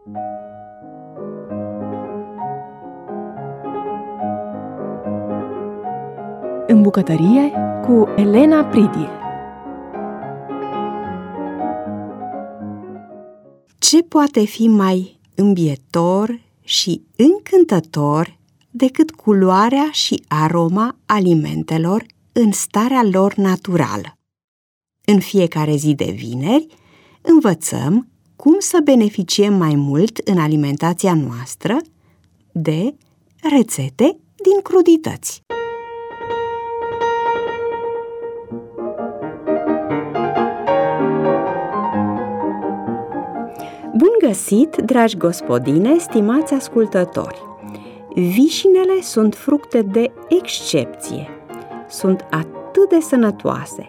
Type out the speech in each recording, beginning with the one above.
În bucătărie cu Elena Pridil. Ce poate fi mai îmbietor și încântător decât culoarea și aroma alimentelor în starea lor naturală? În fiecare zi de vineri învățăm cum să beneficiem mai mult în alimentația noastră de rețete din crudități. Bun găsit, dragi gospodine, stimați ascultători! Vișinele sunt fructe de excepție. Sunt atât de sănătoase.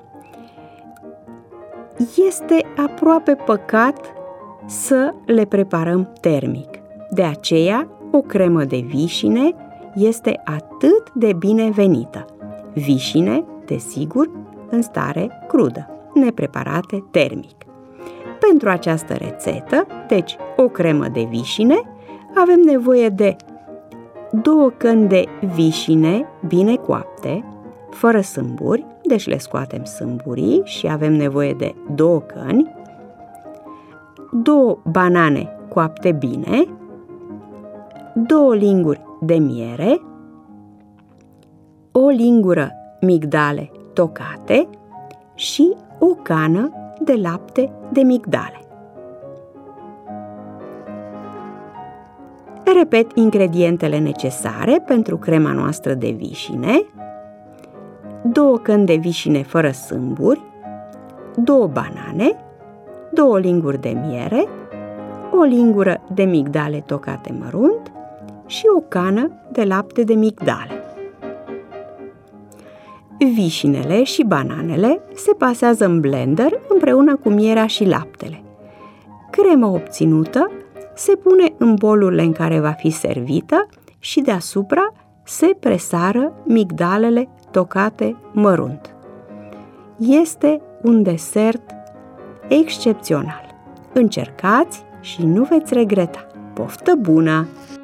Este aproape păcat să le preparăm termic. De aceea, o cremă de vișine este atât de binevenită. Vișine, desigur, în stare crudă, nepreparate termic. Pentru această rețetă, deci o cremă de vișine, avem nevoie de 2 căni de vișine bine coapte, fără sâmburi, deci le scoatem sâmburii și avem nevoie de 2 căni, 2 banane coapte bine, 2 linguri de miere, o lingură migdale tocate și o cană de lapte de migdale. Repet ingredientele necesare pentru crema noastră de vișine: 2 căni de vișine fără sâmburi, 2 banane, 2 linguri de miere, o lingură de migdale tocate mărunt și o cană de lapte de migdale. Vișinele și bananele se pasează în blender împreună cu mierea și laptele. Crema obținută se pune în bolurile în care va fi servită și deasupra se presară migdalele tocate mărunt. Este un desert excepțional. Încercați și nu veți regreta. Poftă bună!